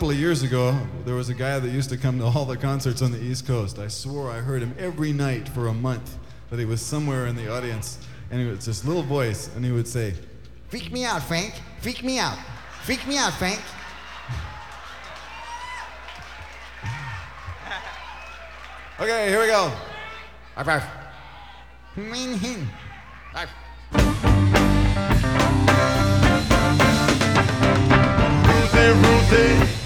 couple of years ago, there was a guy that used to come to all the concerts on the East Coast. I swore I heard him every night for a month, that he was somewhere in the audience, and he was this little voice, and he would say, "Freak me out, Frank. Freak me out. Freak me out, Frank." Okay, here we go. Arf, arf. Min hin. Arf. Ruthie, Ruthie.